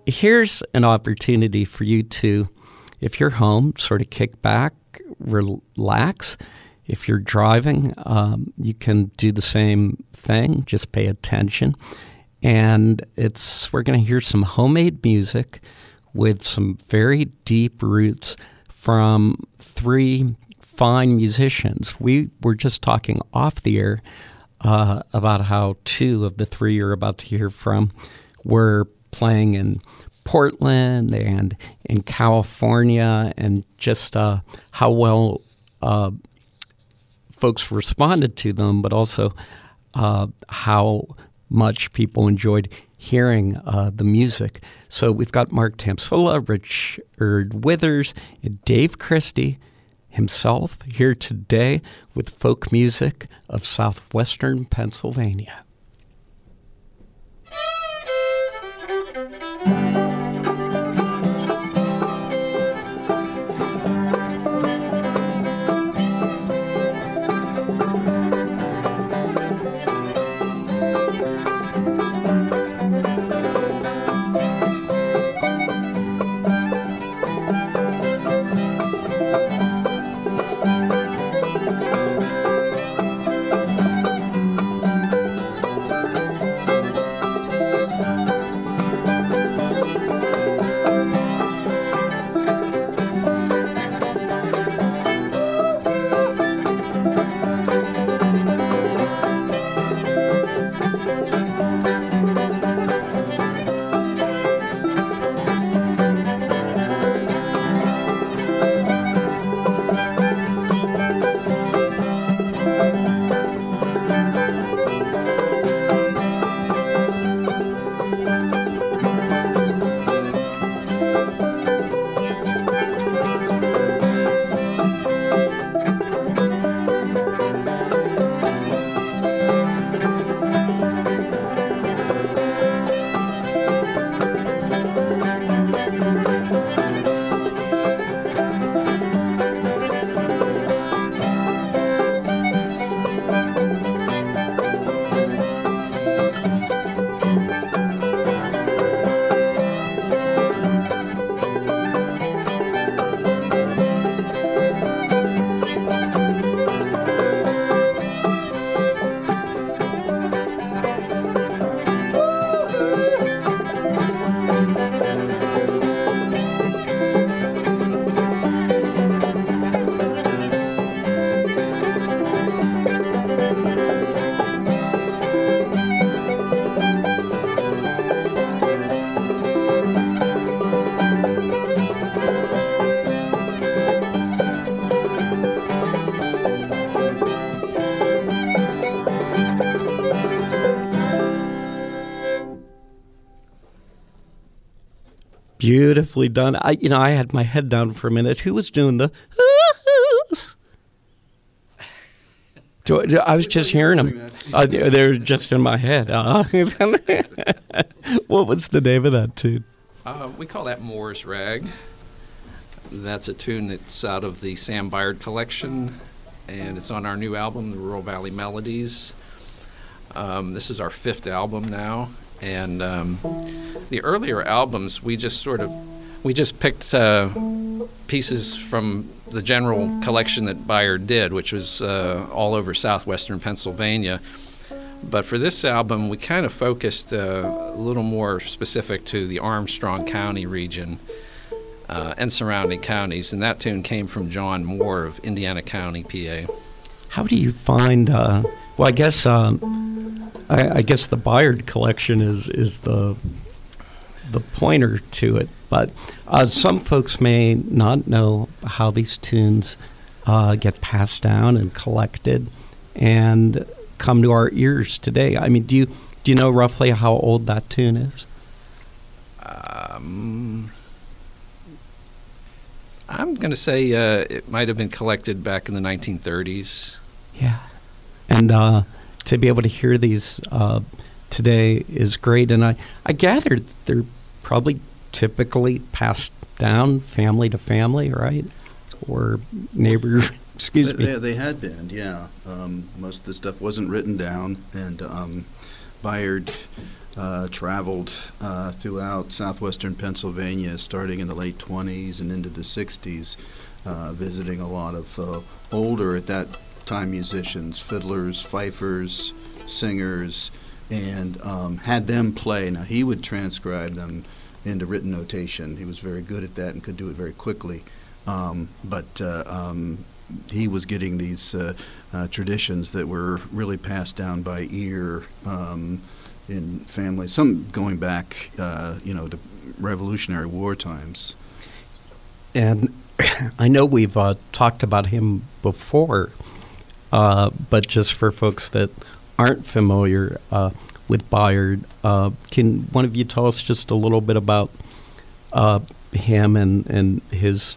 here's an opportunity for you to, if you're home, sort of kick back, relax. If you're driving, you can do the same thing, just pay attention. And we're going to hear some homemade music with some very deep roots from three fine musicians. We were just talking off the air about how two of the three you're about to hear from were playing in Portland and in California, and just how well folks responded to them, but also how much people enjoyed hearing the music. So we've got Mark Tamsula, Richard Withers, and Dave Christie himself here today with folk music of southwestern Pennsylvania. Beautifully done. I had my head down for a minute. Who was doing the? I was just hearing them. They're just in my head. What was the name of that tune? We call that Moore's Rag. That's a tune that's out of the Sam Byard collection, and it's on our new album, The Rural Valley Melodies. This is our 5th album now. And the earlier albums, we just picked pieces from the general collection that Byard did, which was all over southwestern Pennsylvania. But for this album, we kind of focused a little more specific to the Armstrong County region and surrounding counties. And that tune came from John Moore of Indiana County, PA. How do you find? I guess the Byard collection is the pointer to it, but some folks may not know how these tunes get passed down and collected and come to our ears today. I mean, do you know roughly how old that tune is? I'm going to say it might have been collected back in the 1930s. Yeah, and to be able to hear these today is great. And I gathered they're probably typically passed down family to family, right? Or neighbor, excuse me. They had been, yeah. Most of the stuff wasn't written down, and Byard traveled throughout southwestern Pennsylvania starting in the late 20s and into the 60s, visiting a lot of older, at that time, musicians, fiddlers, fifers, singers, and had them play. Now, he would transcribe them into written notation. He was very good at that and could do it very quickly. But he was getting these traditions that were really passed down by ear in families, some going back, to Revolutionary War times. And I know we've talked about him before, but just for folks that aren't familiar with Byard, can one of you tell us just a little bit about him and his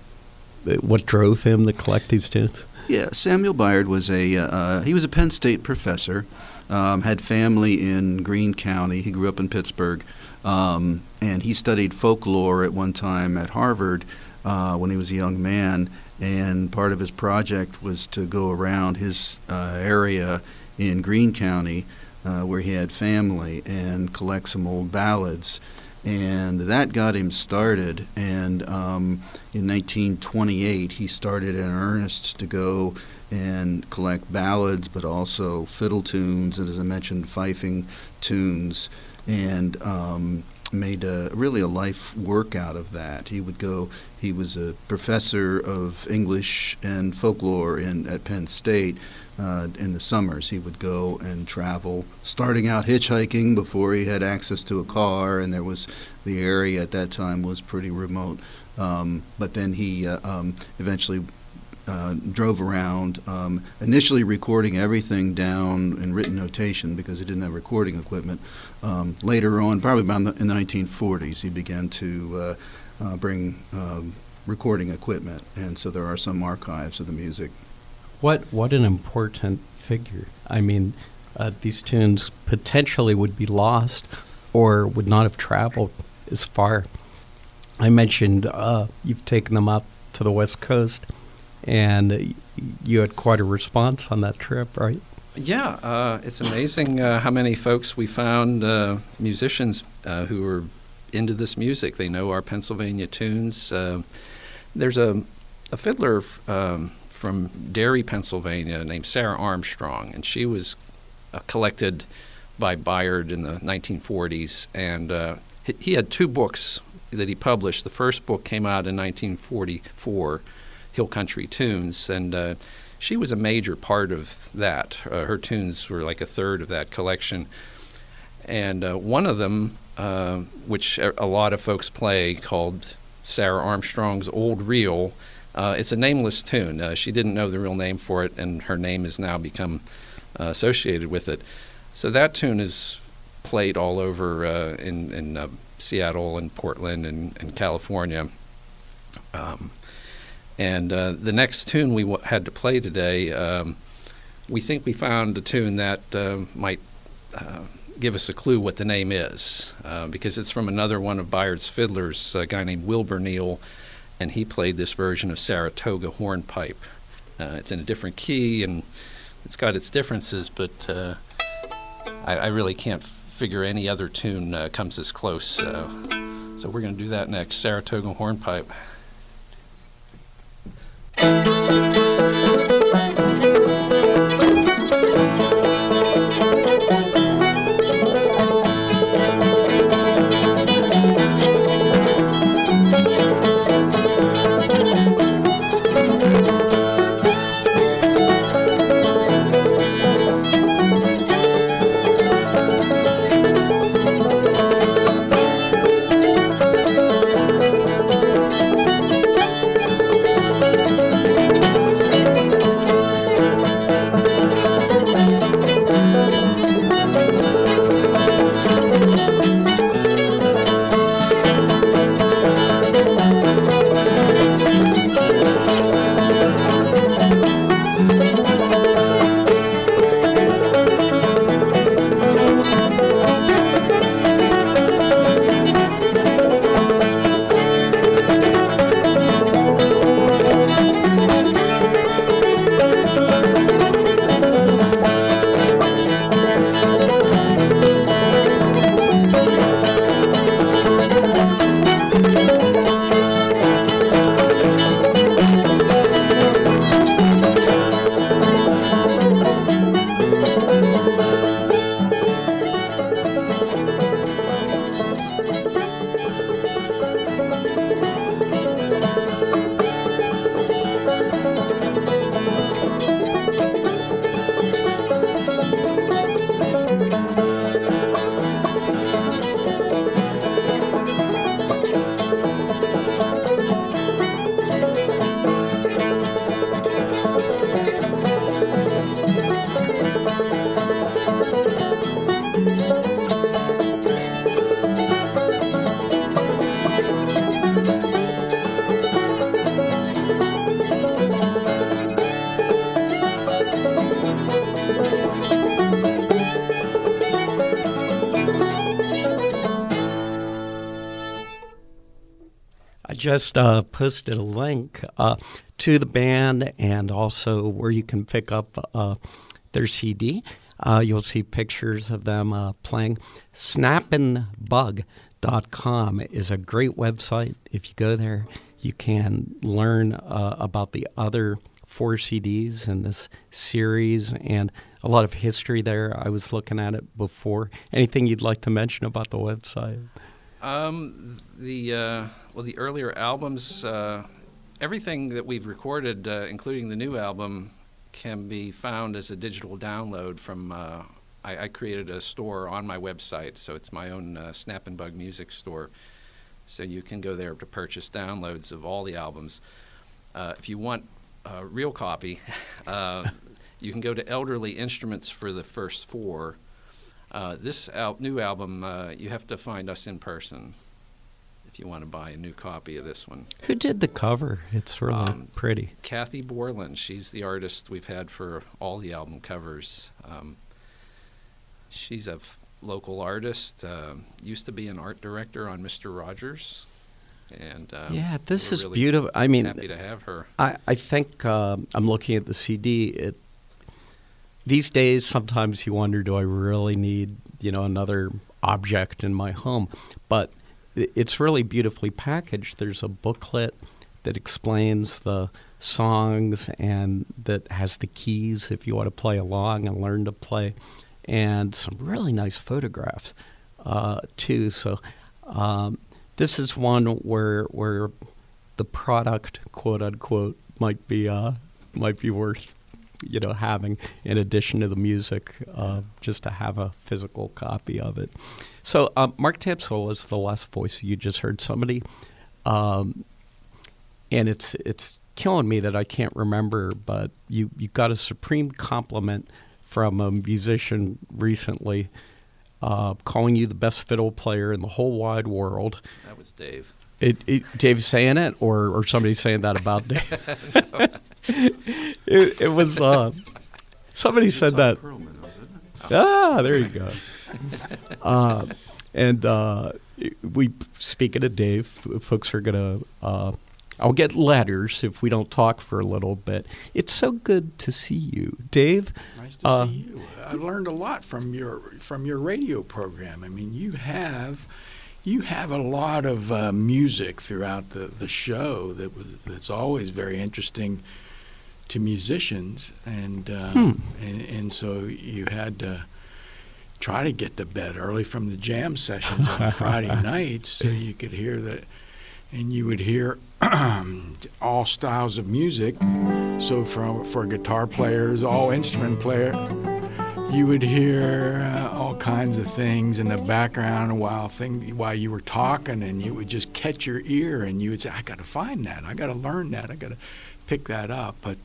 what drove him to collect these tunes? Yeah, Samuel Byard was he was a Penn State professor, had family in Greene County. He grew up in Pittsburgh, and he studied folklore at one time at Harvard when he was a young man. And part of his project was to go around his area in Greene County, where he had family, and collect some old ballads. And that got him started. And in 1928, he started in earnest to go and collect ballads, but also fiddle tunes, and as I mentioned, fifing tunes, and made really a life work out of that. He was a professor of English and folklore at Penn State. In the summers, he would go and travel, starting out hitchhiking before he had access to a car, and the area at that time was pretty remote. But then he eventually drove around, initially recording everything down in written notation because he didn't have recording equipment. Later on, probably in the 1940s, he began to bring recording equipment, and so there are some archives of the music. What an important figure. I mean, these tunes potentially would be lost or would not have traveled as far. I mentioned you've taken them out to the West Coast, and you had quite a response on that trip, right? Yeah, it's amazing how many folks we found, musicians who are into this music. They know our Pennsylvania tunes. There's a fiddler from Derry, Pennsylvania, named Sarah Armstrong, and she was collected by Byard in the 1940s, and he had two books that he published. The first book came out in 1944, Hill Country Tunes, and she was a major part of that. Her tunes were like a third of that collection, and one of them, which a lot of folks play, called Sarah Armstrong's Old Reel. It's a nameless tune. She didn't know the real name for it, and her name has now become associated with it. So that tune is played all over in Seattle and Portland and California. And the next tune we had to play today, we think we found a tune that might give us a clue what the name is, because it's from another one of Byard's fiddlers, a guy named Wilbur Neal, and he played this version of Saratoga Hornpipe. It's in a different key, and it's got its differences, but I really can't figure any other tune comes as close. So we're going to do that next, Saratoga Hornpipe. I just posted a link to the band and also where you can pick up their CD. You'll see pictures of them playing. Snappinbug.com is a great website. If you go there, you can learn about the other 4 CDs in this series and a lot of history there. I was looking at it before. Anything you'd like to mention about the website? The earlier albums, everything that we've recorded, including the new album, can be found as a digital download from. I created a store on my website, so it's my own Snappin' Bug music store. So you can go there to purchase downloads of all the albums. If you want a real copy, you can go to Elderly Instruments for the first 4. This new album, you have to find us in person if you want to buy a new copy of this one. Who did the cover? It's really pretty. Kathy Borland. She's the artist we've had for all the album covers. She's a local artist. Used to be an art director on Mr. Rogers. And yeah, this is really beautiful. I mean, happy to have her. I think I'm looking at the CD. These days, sometimes you wonder, do I really need, another object in my home? But it's really beautifully packaged. There's a booklet that explains the songs and that has the keys if you want to play along and learn to play, and some really nice photographs too. So this is one where the product, quote unquote, might be worth having in addition to the music, just to have a physical copy of it. So Mark Tapsell is the last voice you just heard. Somebody, and it's killing me that I can't remember, but you got a supreme compliment from a musician recently, calling you the best fiddle player in the whole wide world. That was Dave. Dave saying it, or somebody saying that about Dave? It was somebody said that. Perlman, was it? There you go. And we, speaking of Dave, folks are gonna. I'll get letters if we don't talk for a little bit. It's so good to see you, Dave. Nice to see you. I learned a lot from your radio program. I mean, you have a lot of music throughout the show that's always very interesting to musicians, and so you had to try to get to bed early from the jam sessions on Friday nights so you could hear that, and you would hear all styles of music. So for guitar players, all instrument player, you would hear all kinds of things in the background while you were talking, and it would just catch your ear, and you would say, I got to find that, I got to learn that, I got to pick that up. But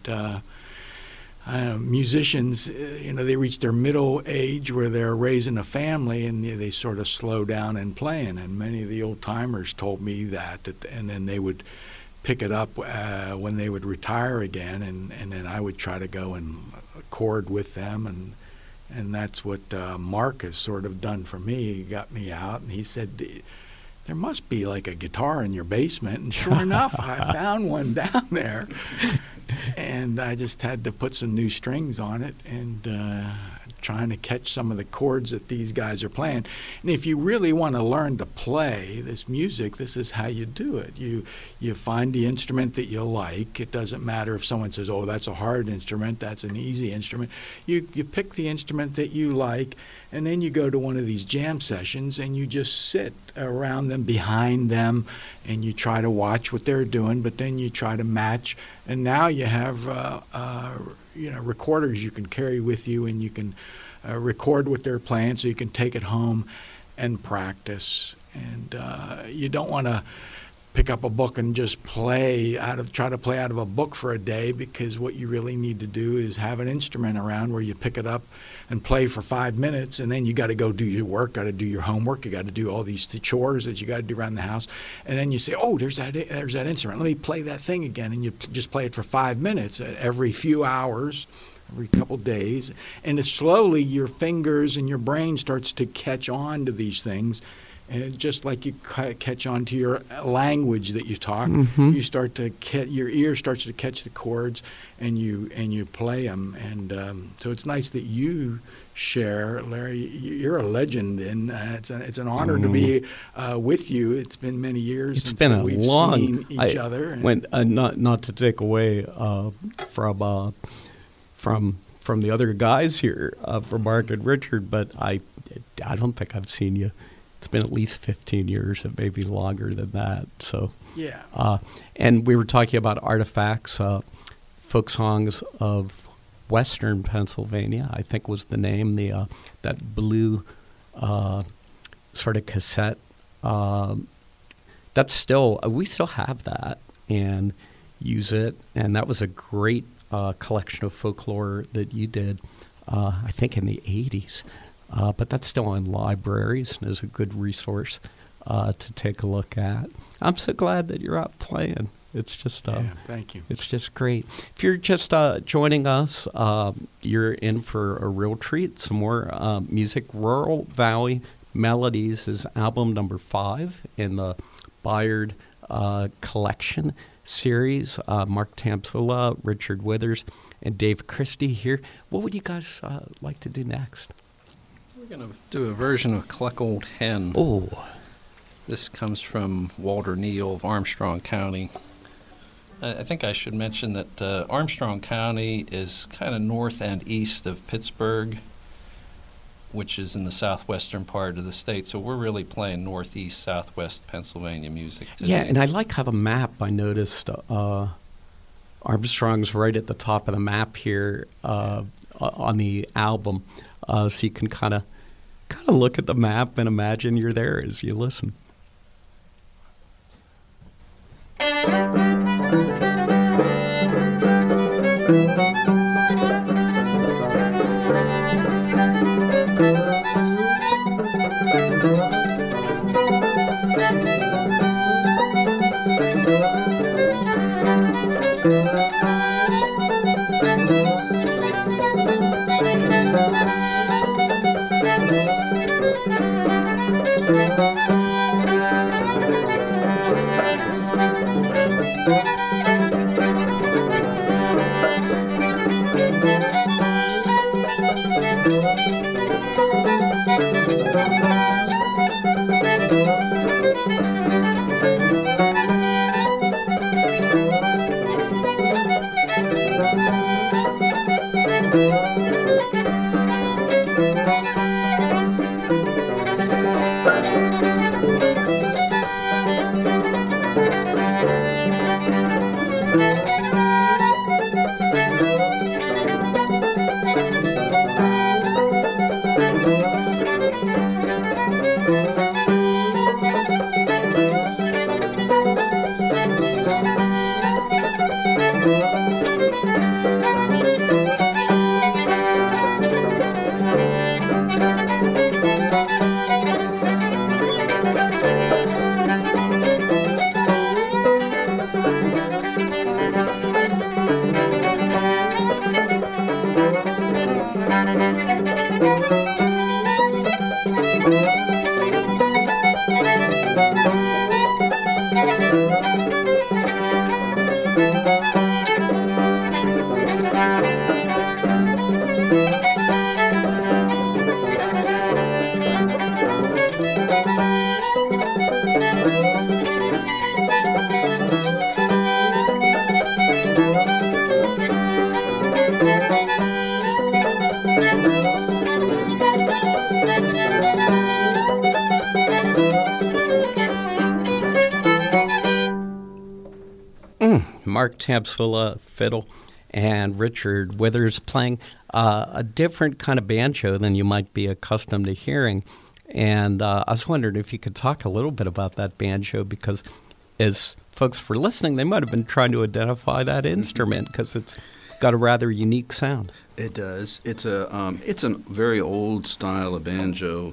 musicians, they reach their middle age where they're raising a family, and they sort of slow down in playing. And many of the old timers told me that, and then they would pick it up when they would retire again, and then I would try to go and chord with them, and that's what Mark has sort of done for me. He got me out, and he said, there must be like a guitar in your basement. And sure enough, I found one down there. And I just had to put some new strings on it and trying to catch some of the chords that these guys are playing. And if you really want to learn to play this music, this is how you do it. You find the instrument that you like. It doesn't matter if someone says, oh, that's a hard instrument, that's an easy instrument. You pick the instrument that you like, and then you go to one of these jam sessions and you just sit around them, behind them, and you try to watch what they're doing, but then you try to match. And now you have recorders you can carry with you, and you can record what they're playing, so you can take it home and practice. And you don't want to pick up a book and just try to play out of a book for a day, because what you really need to do is have an instrument around where you pick it up and play for 5 minutes, and then you got to go do your work, got to do your homework, you got to do all these chores that you got to do around the house, and then you say, oh, there's that instrument, let me play that thing again, and you just play it for 5 minutes every few hours, every couple days, and slowly your fingers and your brain starts to catch on to these things, And it's just like you catch on to your language that you talk, Mm-hmm. you start to your ear starts to catch the chords, and you play them. And so it's nice that you share, Larry. You're a legend, and it's an honor to be with you. It's been many years It's since been a we've long. seen each other. When not to take away from the other guys here, from Mark and Richard, but I don't think I've seen you. It's been at least 15 years, and maybe longer than that. So Yeah. and we were talking about artifacts, folk songs of Western Pennsylvania, I think was the name. That blue sort of cassette. That's still we still have that and use it, and that was a great collection of folklore that you did, I think in the 80s. But that's still in libraries and is a good resource to take a look at. I'm so glad that you're out playing. It's just Thank you. It's just great. If you're just joining us, you're in for a real treat. Some more music. Rural Valley Melodies is album number 5 in the Bayard collection series. Mark Tamsula, Richard Withers, and Dave Christie here. What would you guys like to do next? We're going to do a version of Cluck Old Hen. Oh, This comes from Walter Neal of Armstrong County. I think I should mention that Armstrong County is kind of north and east of Pittsburgh, which is in the southwestern part of the state. So we're really playing northeast, southwest Pennsylvania music today. yeah, and I like how the map, I noticed, Armstrong's right at the top of the map here on the album. So you can kind of look at the map and imagine you're there as you listen. Mark Tamsula, fiddle, and Richard Withers playing a different kind of banjo than you might be accustomed to hearing. And I was wondering if you could talk a little bit about that banjo, because as folks were listening, they might have been trying to identify that instrument because it's got a rather unique sound. It does. It's a very old style of banjo.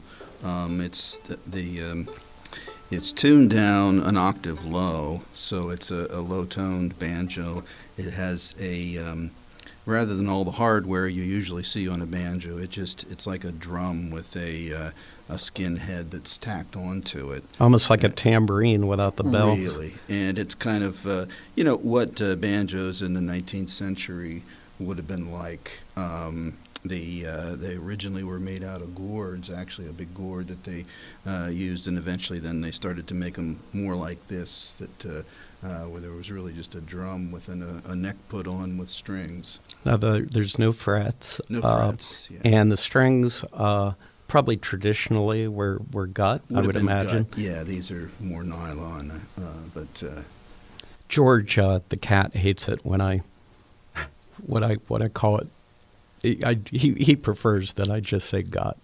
It's tuned down an octave low, so it's a low-toned banjo. It has a rather than all the hardware you usually see on a banjo, it's like a drum with a skin head that's tacked onto it. Almost like a tambourine without the bells. Really, and it's kind of what banjos in the 19th century would have been like. They originally were made out of gourds, actually a big gourd that they used, and eventually then they started to make them more like this, where there was really just a drum with a neck put on with strings. Now there's no frets. No frets, yeah. And the strings probably traditionally were gut, I would imagine. Gut. Yeah, these are more nylon, but George, the cat, hates it when I call it. He prefers that I just say gut.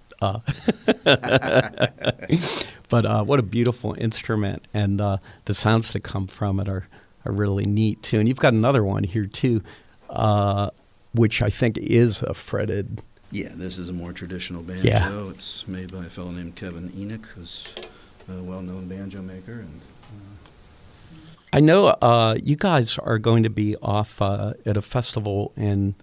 But what a beautiful instrument, and the sounds that come from it are really neat too. And you've got another one here too, which I think is a fretted. Yeah, this is a more traditional banjo. Yeah. It's made by a fellow named Kevin Enoch, who's a well-known banjo maker. And I know you guys are going to be off at a festival in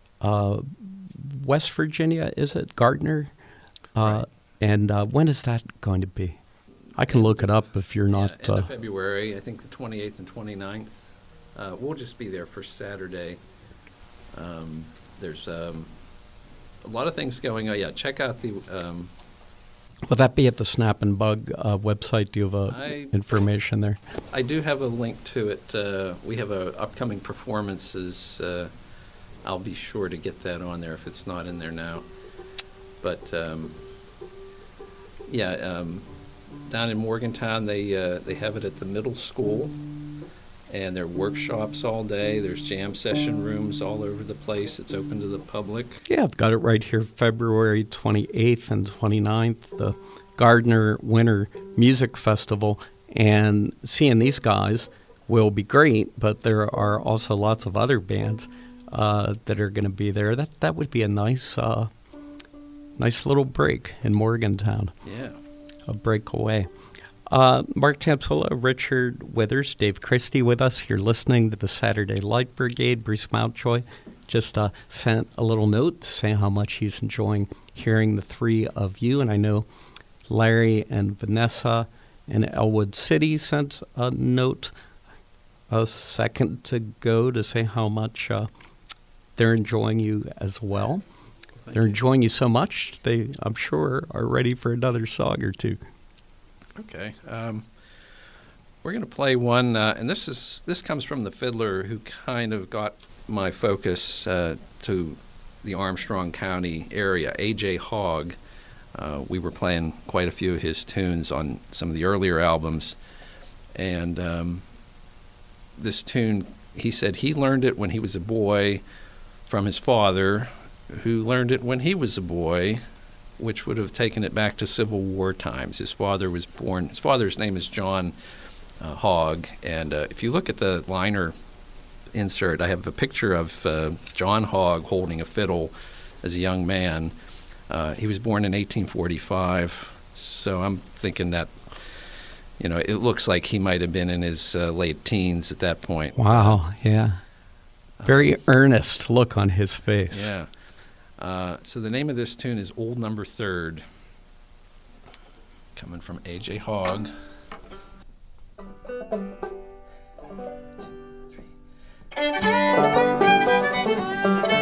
West Virginia, is it? Gardner? Right. And when is that going to be? I can look it up if you're not... End of February, I think the 28th and 29th. We'll just be there for Saturday. There's a lot of things going on. Yeah, check out the... Will that be at the Snap and Bug website? Do you have information there? I do have a link to it. We have upcoming performances. I'll be sure to get that on there if it's not in there now. But down in Morgantown, they have it at the middle school, and there are workshops all day. There's jam session rooms all over the place. It's open to the public. Yeah, I've got it right here, February 28th and 29th, the Gardner Winter Music Festival. And seeing these guys will be great, but there are also lots of other bands that are going to be there. That would be a nice little break in Morgantown. Yeah. A breakaway. Mark Tamsula, Richard Withers, Dave Christie with us. You're listening to the Saturday Light Brigade. Bruce Mountjoy just sent a little note to say how much he's enjoying hearing the three of you. And I know Larry and Vanessa in Elwood City sent a note a second ago to say how much they're enjoying you as well. They're enjoying you so much, they, I'm sure, are ready for another song or two. Okay. We're going to play one, and this comes from the fiddler who kind of got my focus to the Armstrong County area, A.J. Hogg. We were playing quite a few of his tunes on some of the earlier albums, and this tune, he said he learned it when he was a boy from his father, who learned it when he was a boy, which would have taken it back to Civil War times. His father's name is John Hogg, and if you look at the liner insert, I have a picture of John Hogg holding a fiddle as a young man. He was born in 1845, so I'm thinking that, it looks like he might have been in his late teens at that point. Wow, yeah. Very earnest look on his face. Yeah. So the name of this tune is Old Number Third, coming from A.J. Hogg. 1, 2, 3.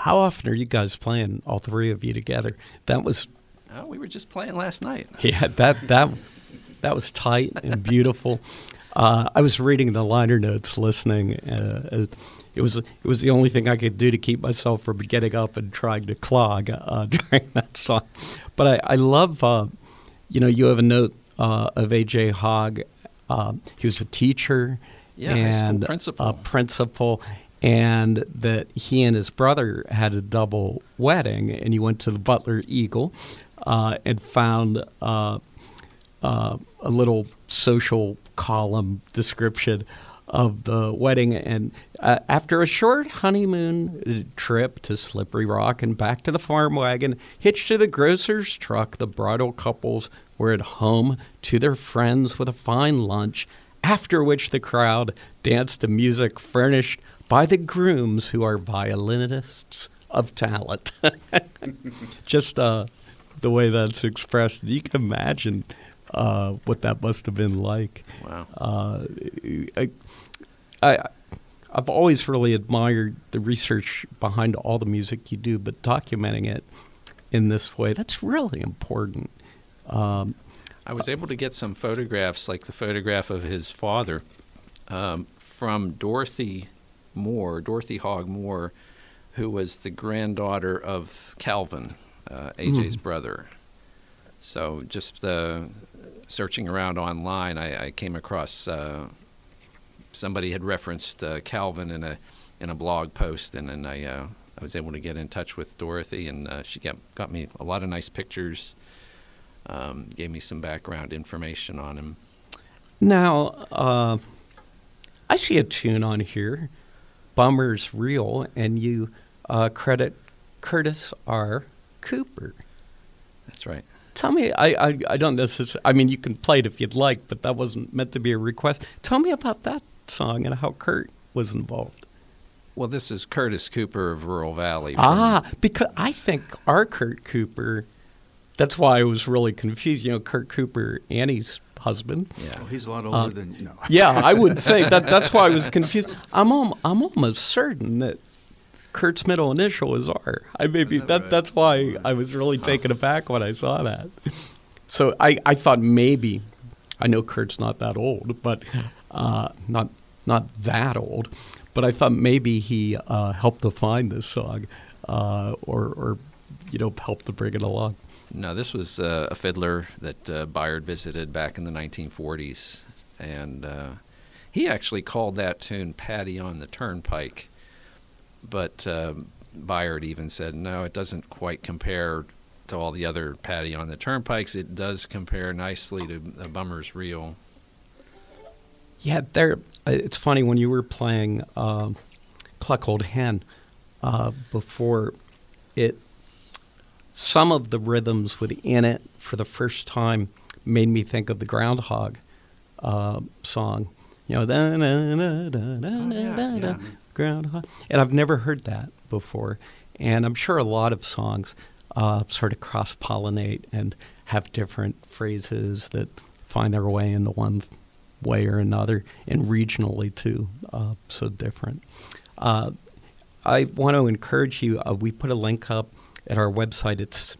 How often are you guys playing, all three of you together? That was, We were just playing last night. yeah, that was tight and beautiful. I was reading the liner notes, listening. It was the only thing I could do to keep myself from getting up and trying to clog during that song. But I love, you have a note of A.J. Hogg. He was a teacher Yeah, high school and principal. a principal, and that he and his brother had a double wedding, and he went to the Butler Eagle and found a little social column description of the wedding. And after a short honeymoon trip to Slippery Rock and back to the farm wagon, hitched to the grocer's truck, the bridal couples were at home to their friends with a fine lunch, after which the crowd danced to music furnished by the grooms, who are violinists of talent. Just the way that's expressed, you can imagine what that must have been like. Wow. I've always really admired the research behind all the music you do, but documenting it in this way, that's really important. I was able to get some photographs, like the photograph of his father, from Dorothy Hogg Moore, who was the granddaughter of Calvin, AJ's brother. So just searching around online, I came across somebody had referenced Calvin in a blog post, and then I was able to get in touch with Dorothy, and she got me a lot of nice pictures. Gave me some background information on him. Now, I see a tune on here, Bummer's Reel, and you credit Curtis R. Cooper. That's right. Tell me, I don't necessarily, I mean, you can play it if you'd like, but that wasn't meant to be a request. Tell me about that song and how Kurt was involved. Well, this is Curtis Cooper of Rural Valley. Because I think our Kurt Cooper, that's why I was really confused. Kurt Cooper, Annie's husband. Yeah. Oh, he's a lot older than you know. Yeah, I would think that's why I was confused. I'm almost certain that Kurt's middle initial is R. That's why I was really taken aback when I saw that. So I thought maybe, I know Kurt's not that old, but not that old, but I thought maybe he helped to find this song, or helped to bring it along. No, this was a fiddler that Bayard visited back in the 1940s, and he actually called that tune "Paddy on the Turnpike." But Bayard even said, no, it doesn't quite compare to all the other Paddy on the Turnpikes. It does compare nicely to the Bummer's Reel. Yeah, it's funny, when you were playing Cluck Old Hen before it, some of the rhythms within it for the first time made me think of the Groundhog song. Groundhog. And I've never heard that before. And I'm sure a lot of songs sort of cross-pollinate and have different phrases that find their way into one way or another, and regionally too, so different. I want to encourage you, we put a link up at our website. It's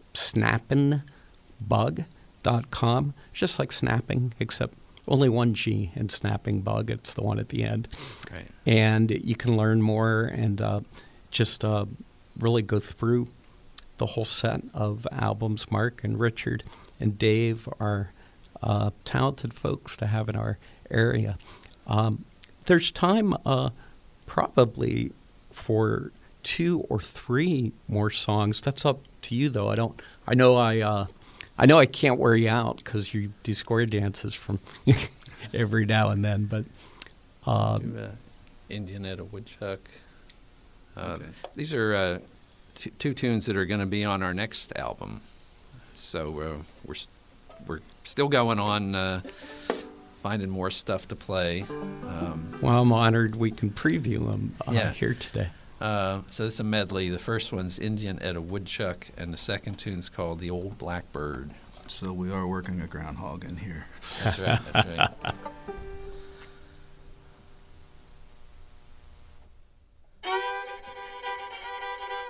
snappingbug.com, just like snapping, except only one G in Snapping Bug. It's the one at the end. Right. And you can learn more and just really go through the whole set of albums. Mark and Richard and Dave are talented folks to have in our area. There's time probably for 2 or 3 more songs. That's up to you, though. I know I can't wear you out because you do square dances from every now and then, but Indianetta Woodchuck. Okay. These are two tunes that are going to be on our next album. So we're still going on, finding more stuff to play. Well, I'm honored we can preview them here today. So it's a medley. The first one's Indianetta Woodchuck, and the second tune's called The Old Blackbird. So we are working a groundhog in here. That's right, that's right.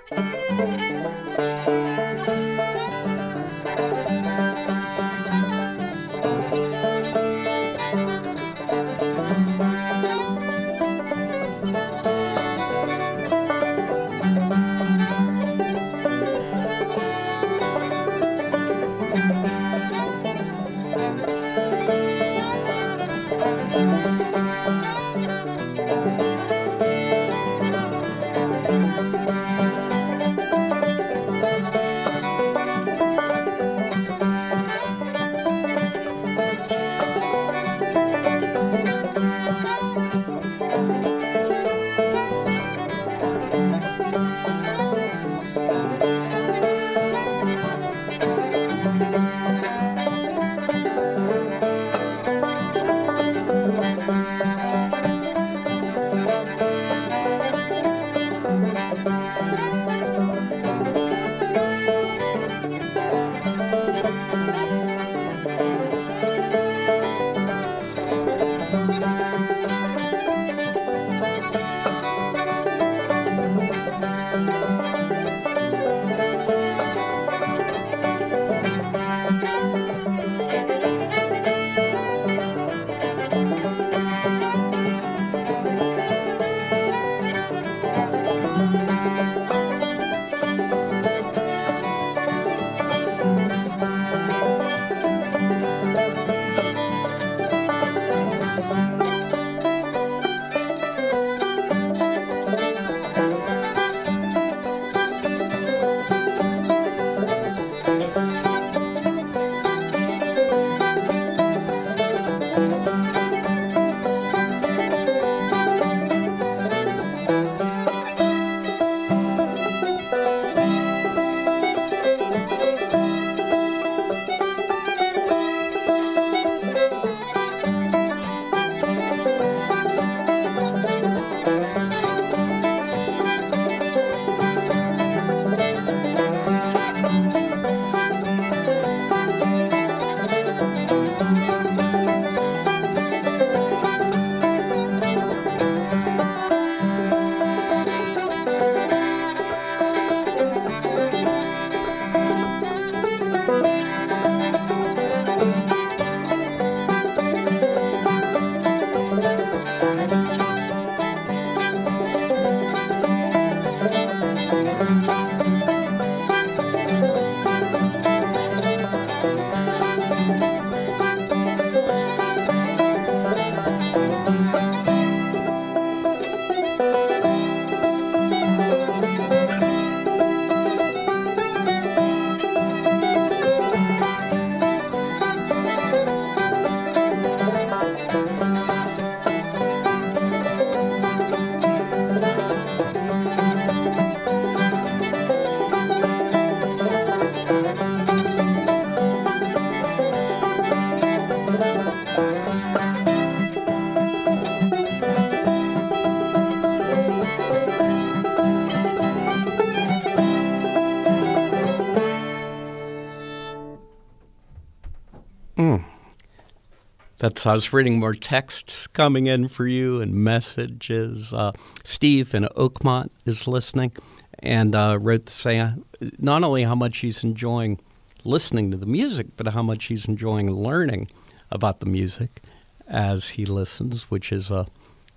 I was reading more texts coming in for you and messages. Steve in Oakmont is listening and wrote to say not only how much he's enjoying listening to the music, but how much he's enjoying learning about the music as he listens, which is a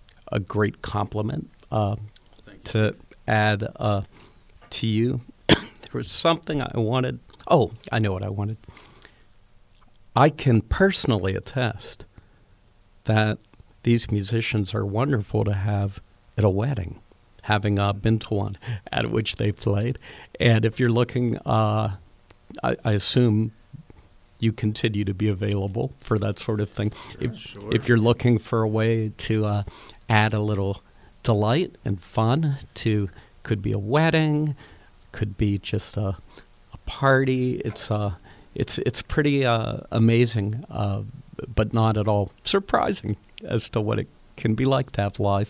great compliment to add to you. There was something I wanted. Oh, I know what I wanted. I can personally attest that these musicians are wonderful to have at a wedding, having been to one at which they played. And if you're looking, I assume you continue to be available for that sort of thing. Sure. If you're looking for a way to add a little delight and fun to, could be a wedding, could be just a party. It's pretty amazing, but not at all surprising as to what it can be like to have live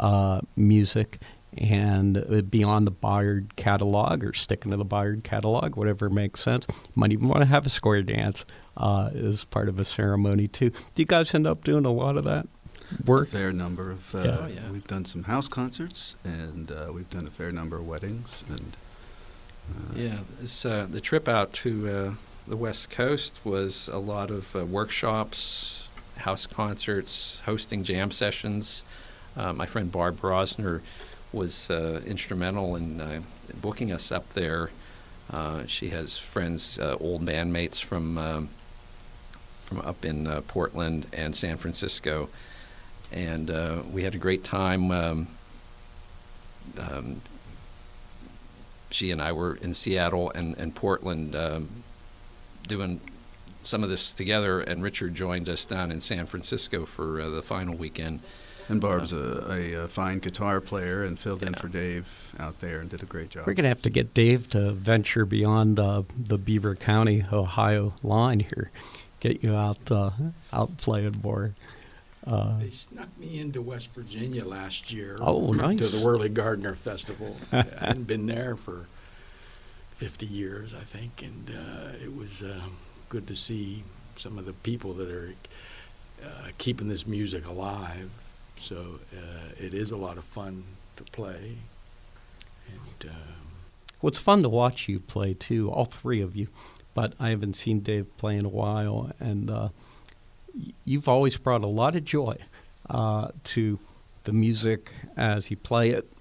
music and beyond the Bayard catalog or sticking to the Bayard catalog, whatever makes sense. Might even want to have a square dance as part of a ceremony too. Do you guys end up doing a lot of that? A work? fair number of. Yeah. Oh, yeah. We've done some house concerts, and we've done a fair number of weddings. And Yeah, the trip out to the West Coast was a lot of workshops, house concerts, hosting jam sessions. My friend Barb Rosner was instrumental in booking us up there. She has friends, old bandmates from up in Portland and San Francisco, and we had a great time. She and I were in Seattle and Portland doing some of this together, and Richard joined us down in San Francisco for the final weekend. And Barb's a fine guitar player and filled in for Dave out there and did a great job. We're going to have to get Dave to venture beyond the Beaver County, Ohio line here. Get you out playing more. They snuck me into West Virginia last year. Oh, nice. To the Whirly Gardner Festival. I hadn't been there for 50 years, I think, and it was good to see some of the people that are keeping this music alive. So it is a lot of fun to play. And Well, it's fun to watch you play, too, all three of you. But I haven't seen Dave play in a while, and you've always brought a lot of joy to the music as you play it.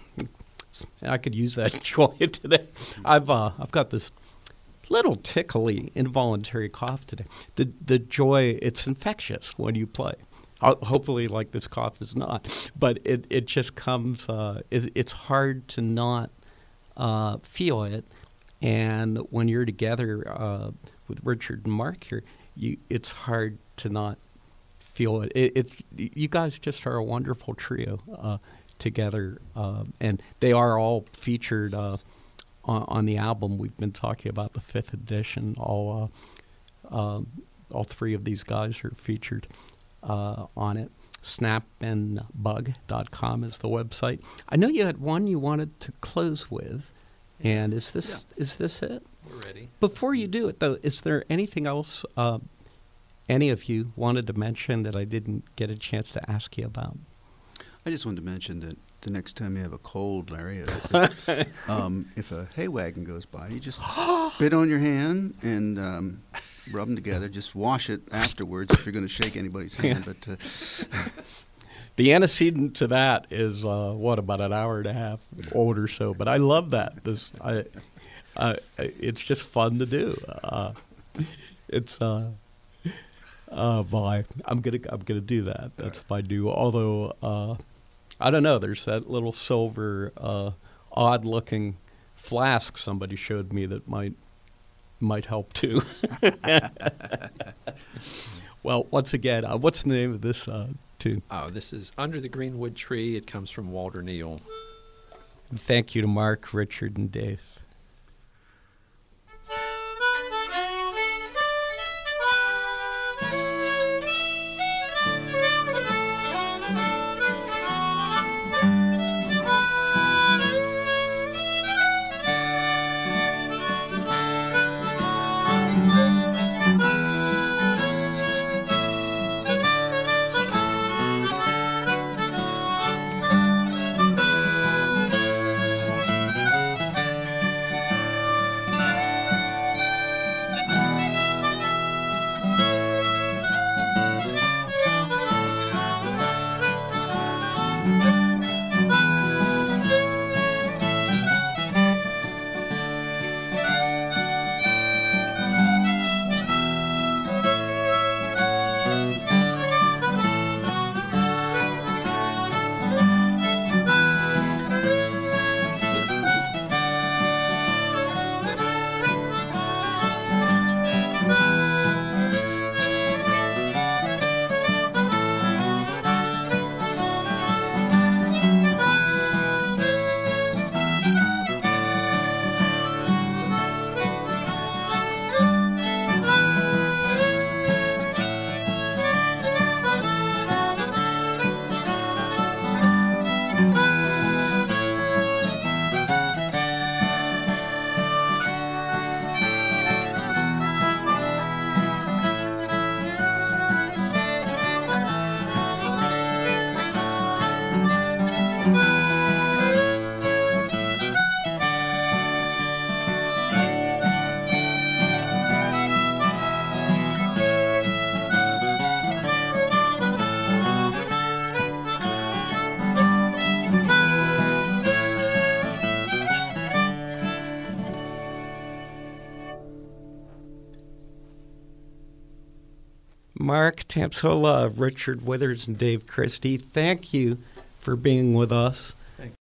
I could use that joy today. I've got this little tickly involuntary cough today. The joy, it's infectious when you play. Hopefully, like this cough is not, but it just comes. It's hard to not feel it, and when you're together with Richard and Mark here, it's hard to not feel it. You guys just are a wonderful trio together, and they are all featured on the album. We've been talking about the 5th edition. All three of these guys are featured on it. Snapandbug.com is the website. I know you had one you wanted to close with, and is this it? We're ready. Before you do it, though, is there anything else any of you wanted to mention that I didn't get a chance to ask you about? I just wanted to mention that the next time you have a cold, Larry, if a hay wagon goes by, you just spit on your hand and rub them together. Just wash it afterwards if you're going to shake anybody's hand. But the antecedent to that is about an hour and a half old or so. But I love that. It's just fun to do. I'm gonna do that. That's if I do. Although I don't know. There's that little silver, odd-looking flask somebody showed me that might help too. Well, once again, what's the name of this tune? Oh, this is Under the Greenwood Tree. It comes from Walter Neal. And thank you to Mark, Richard, and Dave. Mark Tamsola, Richard Withers, and Dave Christie, thank you for being with us.